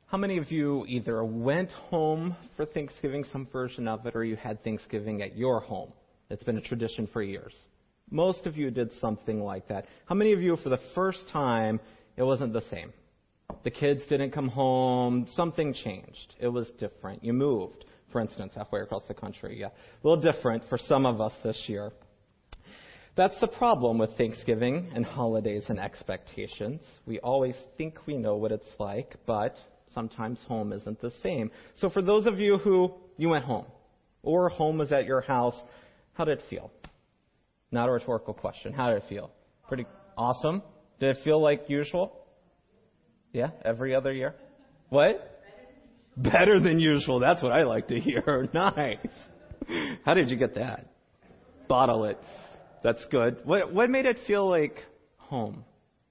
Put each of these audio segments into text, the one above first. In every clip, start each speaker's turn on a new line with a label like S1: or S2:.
S1: How many of you either went home for Thanksgiving, some version of it, or you had Thanksgiving at your home? It's been a tradition for years. Most of you did something like that. How many of you, for the first time, it wasn't the same? The kids didn't come home. Something changed. It was different. You moved, for instance, halfway across the country. Yeah, a little different for some of us this year. That's the problem with Thanksgiving and holidays and expectations. We always think we know what it's like, but sometimes home isn't the same. So for those of you who you went home, or home was at your house, how did it feel? Not a rhetorical question. How did it feel? Pretty awesome. Did it feel like usual? Yeah, every other year? What? Better than usual. That's what I like to hear. Nice. How did you get that? Bottle it. That's good. What made it feel like home?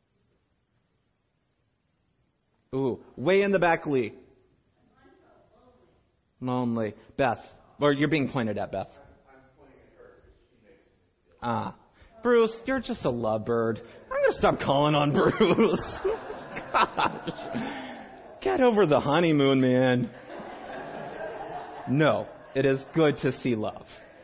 S1: Ooh, way in the back, Lee. Lonely. Beth. Or you're being pointed at, Beth.
S2: I'm pointing at her because she makes me feel.
S1: Bruce, you're just a lovebird. I'm going to stop calling on Bruce. Gosh. Get over the honeymoon, man. No, it is good to see love.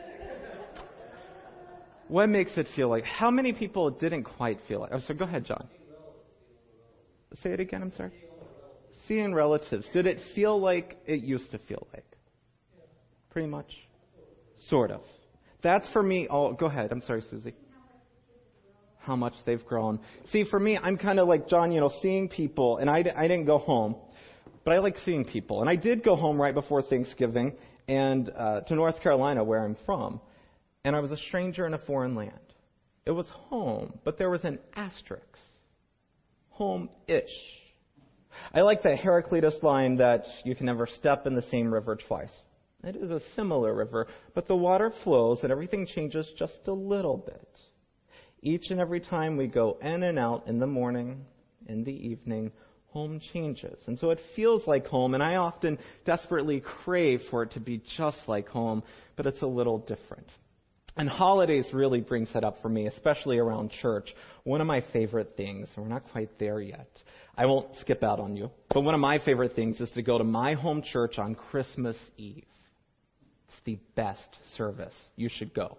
S1: What makes it feel like? How many people didn't quite feel like? Oh, so go ahead, John. Say it again, I'm sorry. Seeing relatives. Did it feel like it used to feel like? Pretty much. Sort of. That's for me. Oh, go ahead. I'm sorry, Susie. How much they've grown. See, for me, I'm kind of like John, seeing people, and I didn't go home, but I like seeing people. And I did go home right before Thanksgiving and to North Carolina, where I'm from, and I was a stranger in a foreign land. It was home, but there was an asterisk. Home-ish. I like the Heraclitus line that you can never step in the same river twice. It is a similar river, but the water flows and everything changes just a little bit. Each and every time we go in and out in the morning, in the evening, home changes. And so it feels like home, and I often desperately crave for it to be just like home, but it's a little different. And holidays really brings that up for me, especially around church. One of my favorite things, and we're not quite there yet, I won't skip out on you, but one of my favorite things is to go to my home church on Christmas Eve. It's the best service. You should go.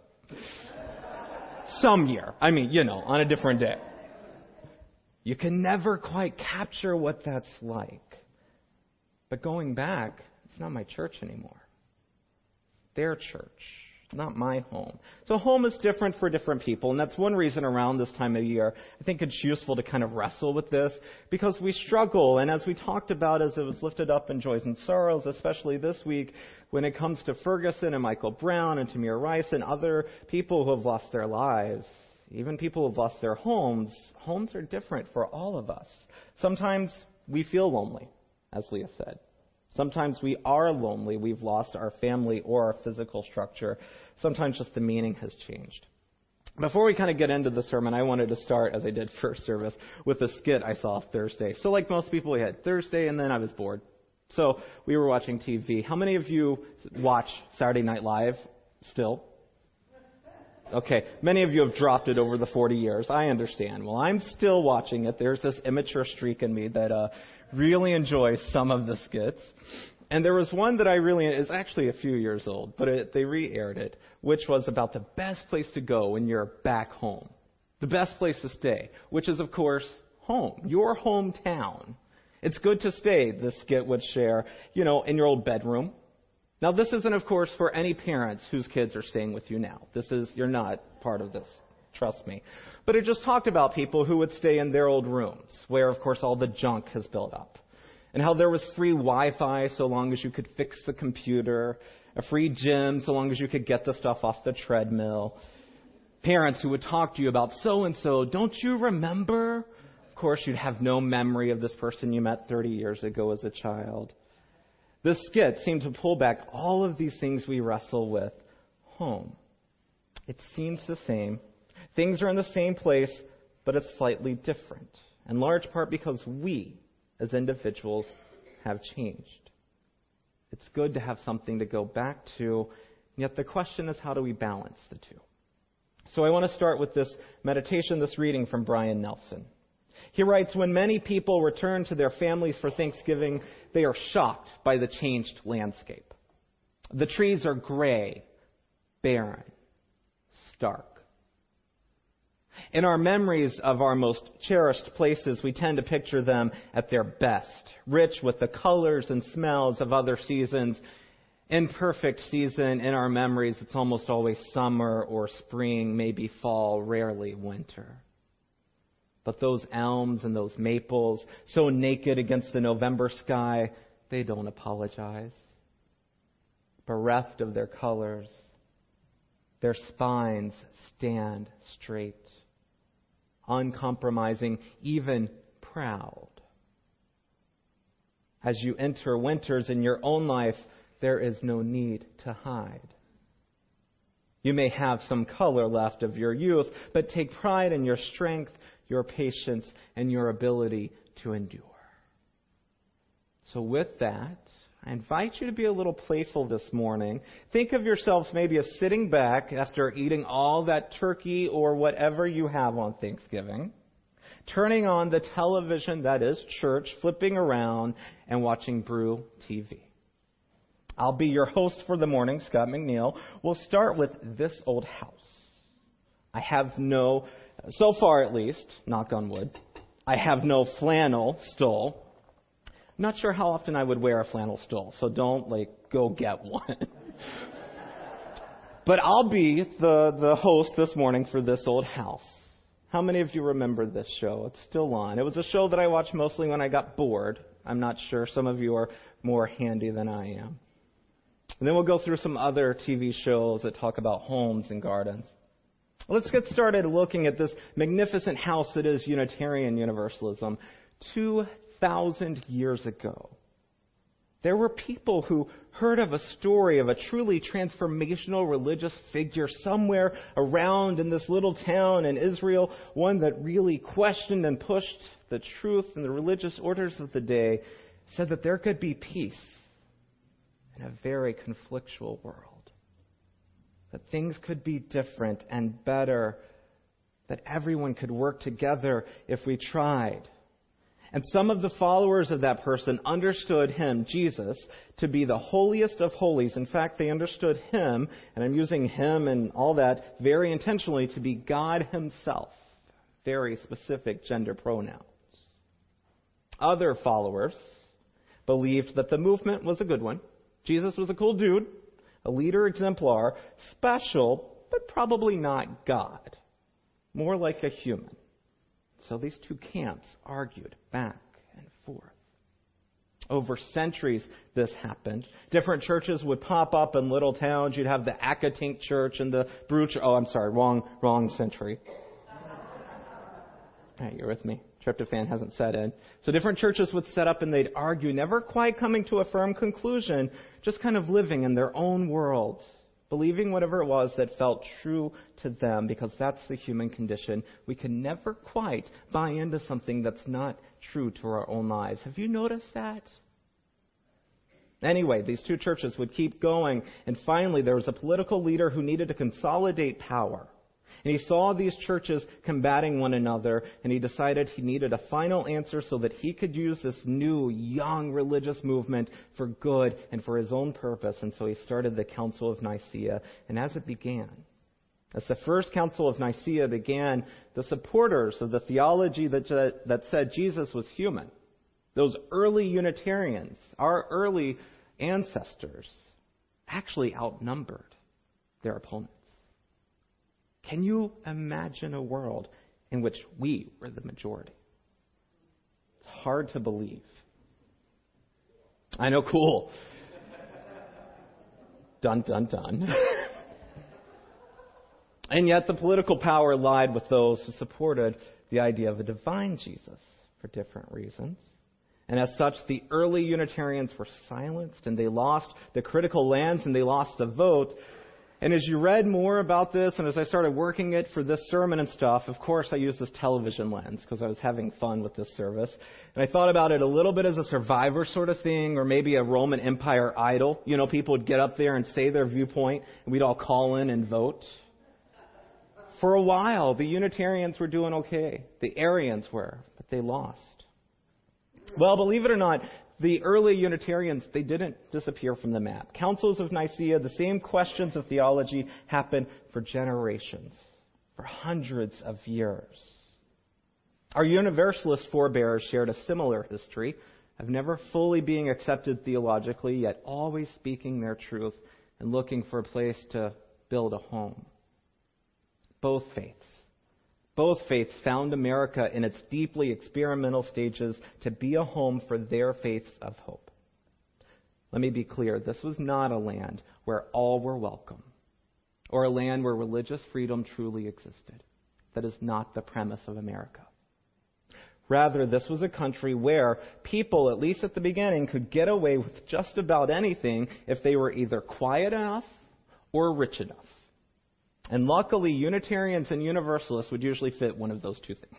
S1: Some year. On a different day. You can never quite capture what that's like. But going back, it's not my church anymore. It's their church, not my home. So home is different for different people, and that's one reason around this time of year I think it's useful to kind of wrestle with this, because we struggle, and as we talked about as it was lifted up in Joys and Sorrows, especially this week, when it comes to Ferguson and Michael Brown and Tamir Rice and other people who have lost their lives, even people who have lost their homes, homes are different for all of us. Sometimes we feel lonely, as Leah said. Sometimes we are lonely. We've lost our family or our physical structure. Sometimes just the meaning has changed. Before we kind of get into the sermon, I wanted to start, as I did first service, with a skit I saw Thursday. So like most people, we had Thursday, and then I was bored. So we were watching TV. How many of you watch Saturday Night Live still? Okay, many of you have dropped it over the 40 years. I understand. Well, I'm still watching it. There's this immature streak in me that really enjoys some of the skits. And there was one that is actually a few years old, but they re-aired it, which was about the best place to go when you're back home. The best place to stay, which is, of course, home, your hometown. It's good to stay, this skit would share, in your old bedroom. Now, this isn't, of course, for any parents whose kids are staying with you now. You're not part of this. Trust me. But it just talked about people who would stay in their old rooms, where, of course, all the junk has built up. And how there was free Wi-Fi so long as you could fix the computer, a free gym so long as you could get the stuff off the treadmill. Parents who would talk to you about so-and-so, don't you remember? Of course, you'd have no memory of this person you met 30 years ago as a child. This skit seemed to pull back all of these things we wrestle with. Home. It seems the same. Things are in the same place, but it's slightly different. In large part because we, as individuals, have changed. It's good to have something to go back to, yet the question is, how do we balance the two? So I want to start with this meditation, this reading from Brian Nelson. He writes, when many people return to their families for Thanksgiving, they are shocked by the changed landscape. The trees are gray, barren, stark. In our memories of our most cherished places, we tend to picture them at their best, rich with the colors and smells of other seasons. In perfect season, in our memories, it's almost always summer or spring, maybe fall, rarely winter. But those elms and those maples, so naked against the November sky, they don't apologize. Bereft of their colors, their spines stand straight, uncompromising, even proud. As you enter winters in your own life, there is no need to hide. You may have some color left of your youth, but take pride in your strength, your patience, and your ability to endure. So with that, I invite you to be a little playful this morning. Think of yourselves maybe as sitting back after eating all that turkey or whatever you have on Thanksgiving, turning on the television, that is church, flipping around, and watching Brew TV. I'll be your host for the morning, Scott McNeil. We'll start with this old house. I have so far at least, knock on wood, I have no flannel stole. I'm not sure how often I would wear a flannel stole, so don't, go get one. But I'll be the host this morning for This Old House. How many of you remember this show? It's still on. It was a show that I watched mostly when I got bored. I'm not sure. Some of you are more handy than I am. And then we'll go through some other TV shows that talk about homes and gardens. Let's get started looking at this magnificent house that is Unitarian Universalism. 2,000 years ago, there were people who heard of a story of a truly transformational religious figure somewhere around in this little town in Israel, one that really questioned and pushed the truth and the religious orders of the day, said that there could be peace in a very conflictual world, that things could be different and better, that everyone could work together if we tried. And some of the followers of that person understood him, Jesus, to be the holiest of holies. In fact, they understood him, and I'm using him and all that very intentionally, to be God himself. Very specific gender pronouns. Other followers believed that the movement was a good one. Jesus was a cool dude, a leader exemplar, special, but probably not God. More like a human. So these two camps argued back and forth. Over centuries, this happened. Different churches would pop up in little towns. You'd have the Akatink Church and the Brew Church. Oh, I'm sorry, wrong century. All right, you're with me. Tryptophan hasn't set in. So different churches would set up and they'd argue, never quite coming to a firm conclusion, just kind of living in their own worlds, believing whatever it was that felt true to them, because that's the human condition. We can never quite buy into something that's not true to our own lives. Have you noticed that? Anyway, these two churches would keep going, and finally there was a political leader who needed to consolidate power. And he saw these churches combating one another, and he decided he needed a final answer so that he could use this new, young religious movement for good and for his own purpose. And so he started the Council of Nicaea. And as the First Council of Nicaea began, the supporters of the theology that said Jesus was human, those early Unitarians, our early ancestors, actually outnumbered their opponents. Can you imagine a world in which we were the majority? It's hard to believe. I know, cool. Dun, dun, dun. And yet the political power lied with those who supported the idea of a divine Jesus for different reasons. And as such, the early Unitarians were silenced, and they lost the critical lands, and they lost the vote. And as you read more about this, and as I started working it for this sermon and stuff, of course I used this television lens because I was having fun with this service. And I thought about it a little bit as a Survivor sort of thing, or maybe a Roman Empire idol. You know, people would get up there and say their viewpoint, and we'd all call in and vote. For a while, the Unitarians were doing okay. The Arians were, but they lost. Well, believe it or not, the early Unitarians, they didn't disappear from the map. Councils of Nicaea, the same questions of theology happened for generations, for hundreds of years. Our Universalist forebears shared a similar history of never fully being accepted theologically, yet always speaking their truth and looking for a place to build a home. Both faiths found America in its deeply experimental stages to be a home for their faiths of hope. Let me be clear, this was not a land where all were welcome, or a land where religious freedom truly existed. That is not the premise of America. Rather, this was a country where people, at least at the beginning, could get away with just about anything if they were either quiet enough or rich enough. And luckily, Unitarians and Universalists would usually fit one of those two things.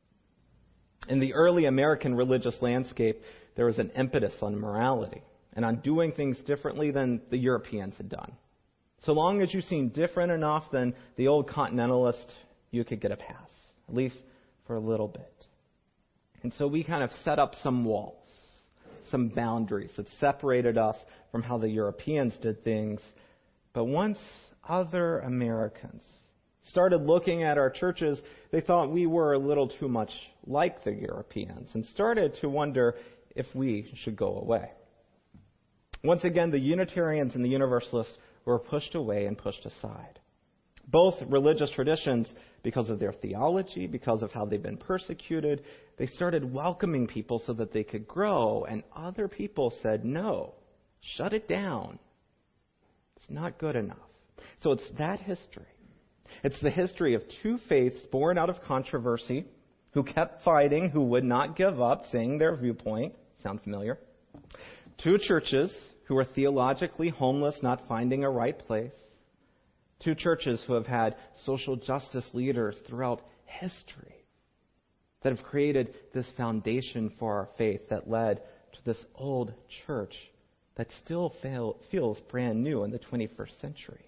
S1: In the early American religious landscape, there was an impetus on morality and on doing things differently than the Europeans had done. So long as you seemed different enough than the old continentalist, you could get a pass, at least for a little bit. And so we kind of set up some walls, some boundaries that separated us from how the Europeans did things. But once other Americans started looking at our churches, they thought we were a little too much like the Europeans and started to wonder if we should go away. Once again, the Unitarians and the Universalists were pushed away and pushed aside. Both religious traditions, because of their theology, because of how they've been persecuted, they started welcoming people so that they could grow, and other people said, no, shut it down. It's not good enough. So it's that history. It's the history of two faiths born out of controversy, who kept fighting, who would not give up, saying their viewpoint. Sound familiar? Two churches who were theologically homeless, not finding a right place. Two churches who have had social justice leaders throughout history that have created this foundation for our faith that led to this old church that still feels brand new in the 21st century.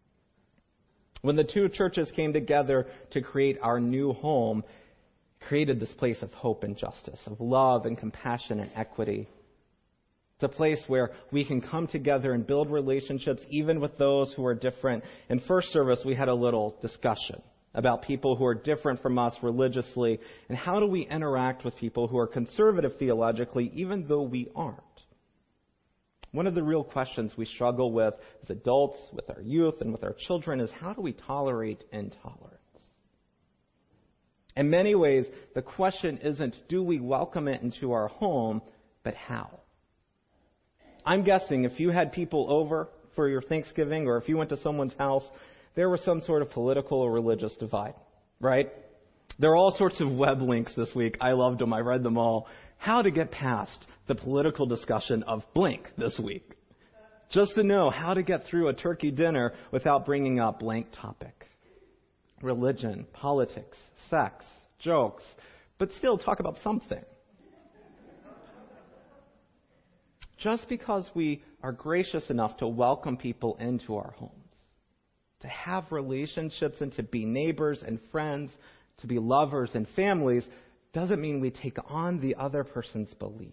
S1: When the two churches came together to create our new home, created this place of hope and justice, of love and compassion and equity. It's a place where we can come together and build relationships even with those who are different. In first service, we had a little discussion about people who are different from us religiously and how do we interact with people who are conservative theologically even though we aren't. One of the real questions we struggle with as adults, with our youth, and with our children is how do we tolerate intolerance? In many ways, the question isn't do we welcome it into our home, but how? I'm guessing if you had people over for your Thanksgiving or if you went to someone's house, there was some sort of political or religious divide, right? There are all sorts of web links this week. I loved them. I read them all. How to get past the political discussion of blank this week. Just to know how to get through a turkey dinner without bringing up blank topic. Religion, politics, sex, jokes, but still talk about something. Just because we are gracious enough to welcome people into our homes, to have relationships and to be neighbors and friends, to be lovers and families, doesn't mean we take on the other person's belief.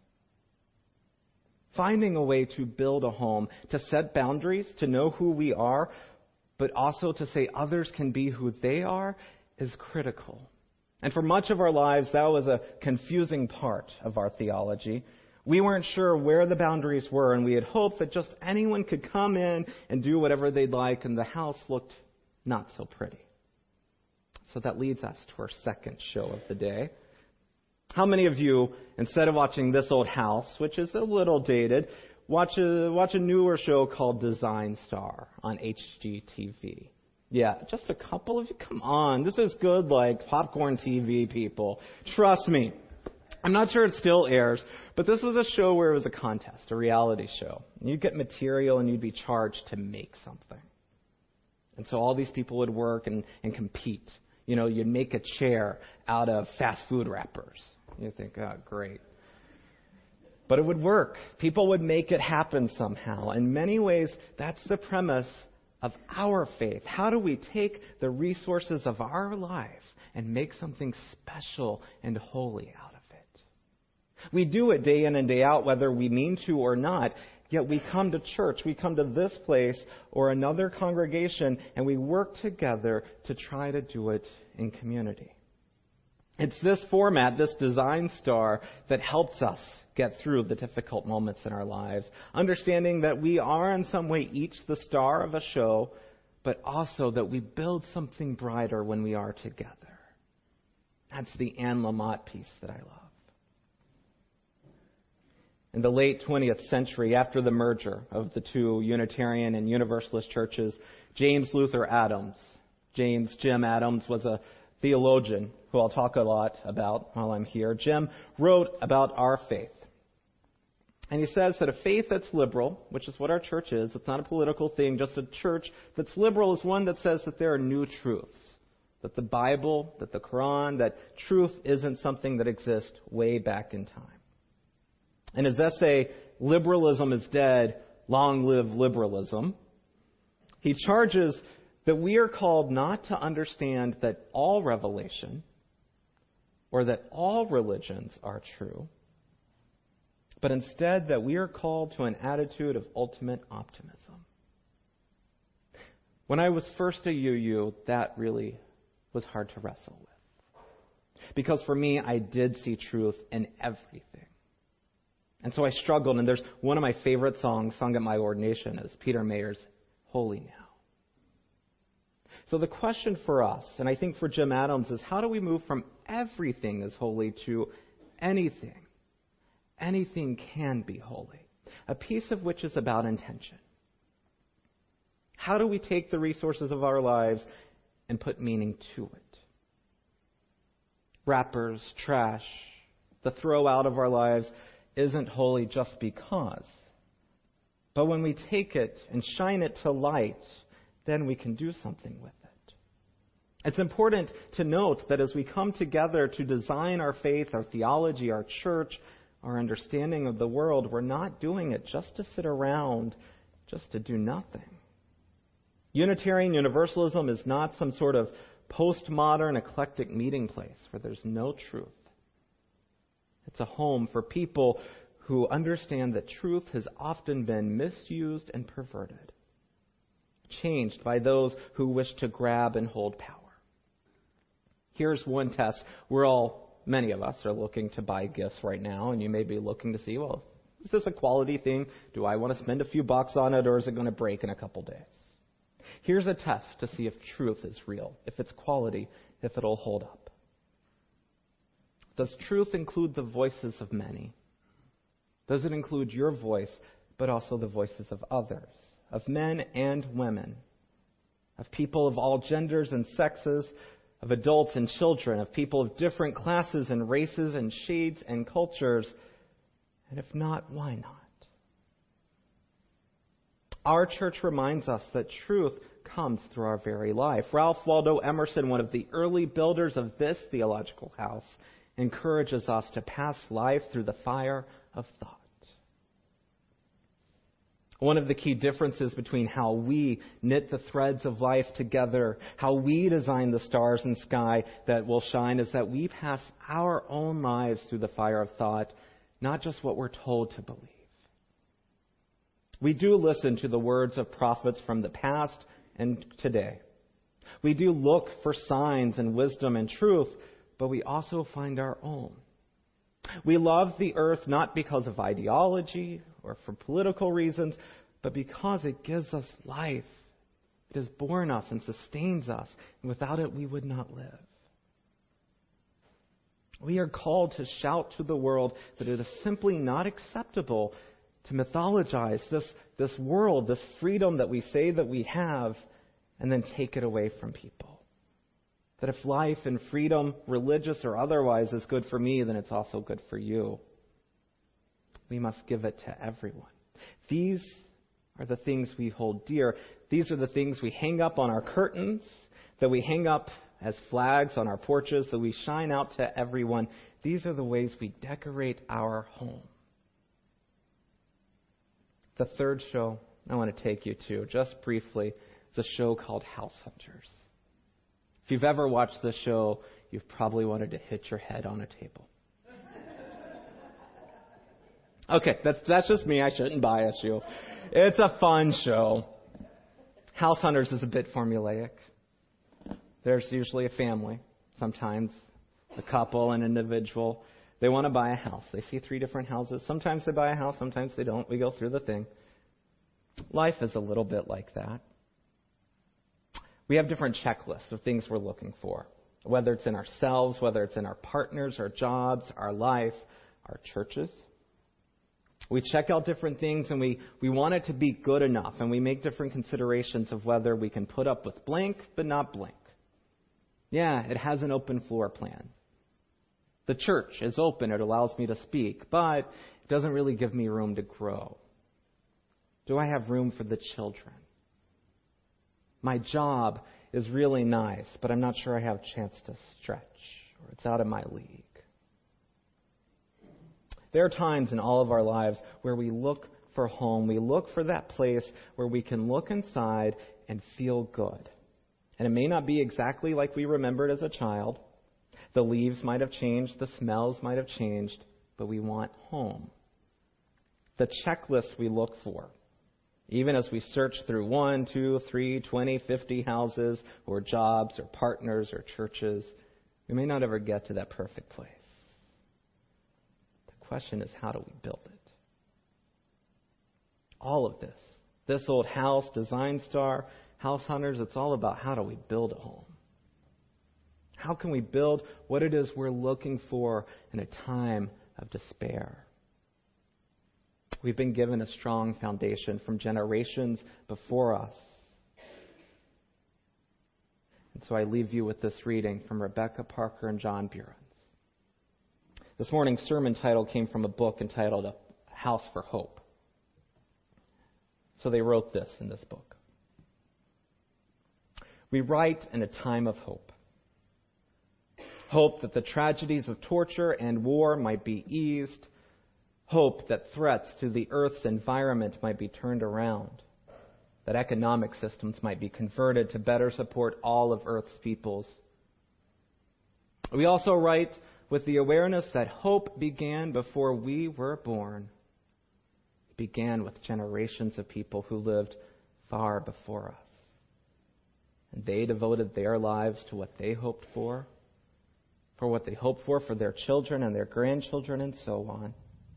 S1: Finding a way to build a home, to set boundaries, to know who we are, but also to say others can be who they are, is critical. And for much of our lives, that was a confusing part of our theology. We weren't sure where the boundaries were, and we had hoped that just anyone could come in and do whatever they'd like, and the house looked not so pretty. So that leads us to our second show of the day. How many of you, instead of watching This Old House, which is a little dated, watch a newer show called Design Star on HGTV? Yeah, just a couple of you. Come on, this is good, like popcorn TV people. Trust me. I'm not sure it still airs, but this was a show where it was a contest, a reality show. You'd get material and you'd be charged to make something. And so all these people would work and compete. You know, you'd make a chair out of fast food wrappers. You think, oh, great. But it would work. People would make it happen somehow. In many ways, that's the premise of our faith? How do we take the resources of our life and make something special and holy out of it? We do it day in and day out, whether we mean to or not. Yet we come to church, we come to this place or another congregation, and we work together to try to do it in community. It's this format, this design star, that helps us get through the difficult moments in our lives, understanding that we are in some way each the star of a show, but also that we build something brighter when we are together. That's the Anne Lamott piece that I love. In the late 20th century, after the merger of the two Unitarian and Universalist churches, James Luther Adams, Jim Adams, was a theologian who I'll talk a lot about while I'm here. Jim wrote about our faith. And he says that a faith that's liberal, which is what our church is, it's not a political thing, just a church that's liberal, is one that says that there are new truths. That the Bible, that the Quran, that truth isn't something that exists way back in time. In his essay, Liberalism is Dead, Long Live Liberalism, he charges that we are called not to understand that all revelation or that all religions are true, but instead that we are called to an attitude of ultimate optimism. When I was first a UU, that really was hard to wrestle with. Because for me, I did see truth in everything. And so I struggled, and there's one of my favorite songs sung at my ordination is Peter Mayer's Holy Now. So the question for us, and I think for Jim Adams, is how do we move from everything is holy to anything? Anything can be holy, a piece of which is about intention. How do we take the resources of our lives and put meaning to it? Wrappers, trash, the throw out of our lives isn't holy just because. But when we take it and shine it to light, then we can do something with it. It's important to note that as we come together to design our faith, our theology, our church, our understanding of the world, we're not doing it just to sit around, just to do nothing. Unitarian Universalism is not some sort of postmodern eclectic meeting place where there's no truth. It's a home for people who understand that truth has often been misused and perverted, changed by those who wish to grab and hold power. Here's one test. Many of us are looking to buy gifts right now, and you may be looking to see, well, is this a quality thing? Do I want to spend a few bucks on it, or is it going to break in a couple days? Here's a test to see if truth is real, if it's quality, if it'll hold up. Does truth include the voices of many? Does it include your voice, but also the voices of others, of men and women, of people of all genders and sexes, of adults and children, of people of different classes and races and shades and cultures? And if not, why not? Our church reminds us that truth comes through our very life. Ralph Waldo Emerson, one of the early builders of this theological house, encourages us to pass life through the fire of thought. One of the key differences between how we knit the threads of life together, how we design the stars and sky that will shine, is that we pass our own lives through the fire of thought, not just what we're told to believe. We do listen to the words of prophets from the past and today. We do look for signs and wisdom and truth, but we also find our own. We love the earth not because of ideology or for political reasons, but because it gives us life. It has borne us and sustains us, and without it we would not live. We are called to shout to the world that it is simply not acceptable to mythologize this world, this freedom that we say that we have, and then take it away from people. That if life and freedom, religious or otherwise, is good for me, then it's also good for you. We must give it to everyone. These are the things we hold dear. These are the things we hang up on our curtains, that we hang up as flags on our porches, that we shine out to everyone. These are the ways we decorate our home. The third show I want to take you to, just briefly, is a show called House Hunters. If you've ever watched this show, you've probably wanted to hit your head on a table. Okay, that's just me. I shouldn't bias you. It's a fun show. House Hunters is a bit formulaic. There's usually a family, sometimes a couple, an individual. They want to buy a house. They see 3 different houses. Sometimes they buy a house, sometimes they don't. We go through the thing. Life is a little bit like that. We have different checklists of things we're looking for, whether it's in ourselves, whether it's in our partners, our jobs, our life, our churches. We check out different things, and we want it to be good enough, and we make different considerations of whether we can put up with blank but not blank. Yeah, it has an open floor plan. The church is open. It allows me to speak, but it doesn't really give me room to grow. Do I have room for the children? My job is really nice, but I'm not sure I have a chance to stretch, or it's out of my league. There are times in all of our lives where we look for home. We look for that place where we can look inside and feel good. And it may not be exactly like we remembered as a child. The leaves might have changed, the smells might have changed, but we want home. The checklist we look for, even as we search through 1, 2, 3, 20, 50 houses, or jobs, or partners, or churches, we may not ever get to that perfect place. The question is, how do we build it? All of this old house, Design Star, House Hunters, it's all about how do we build a home. How can we build what it is we're looking for in a time of despair? We've been given a strong foundation from generations before us. And so I leave you with this reading from Rebecca Parker and John Burens. This morning's sermon title came from a book entitled A House for Hope. So they wrote this in this book. We write in a time of hope. Hope that the tragedies of torture and war might be eased. Hope that threats to the Earth's environment might be turned around. That economic systems might be converted to better support all of Earth's peoples. We also write with the awareness that hope began before we were born. It began with generations of people who lived far before us. And they devoted their lives to what they hoped for what they hoped for their children and their grandchildren, and so on.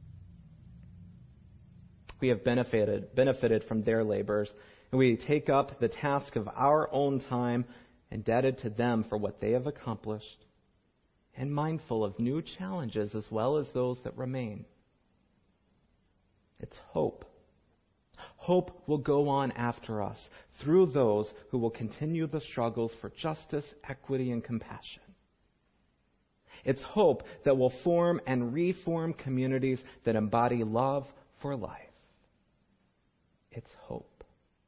S1: We have benefited from their labors, and we take up the task of our own time, indebted to them for what they have accomplished, and mindful of new challenges as well as those that remain. It's hope. Hope will go on after us through those who will continue the struggles for justice, equity, and compassion. It's hope that will form and reform communities that embody love for life. It's hope.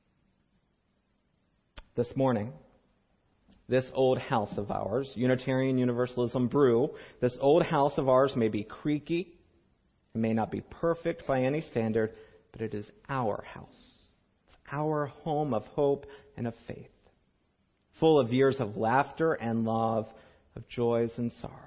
S1: This morning, this old house of ours, Unitarian Universalism Brew, this old house of ours may be creaky, it may not be perfect by any standard, but it is our house. It's our home of hope and of faith, full of years of laughter and love, of joys and sorrows.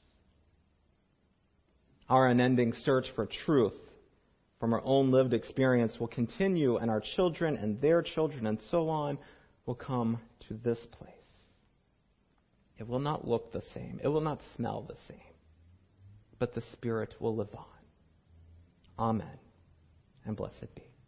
S1: Our unending search for truth from our own lived experience will continue, and our children and their children and so on will come to this place. It will not look the same. It will not smell the same. But the Spirit will live on. Amen. And blessed be.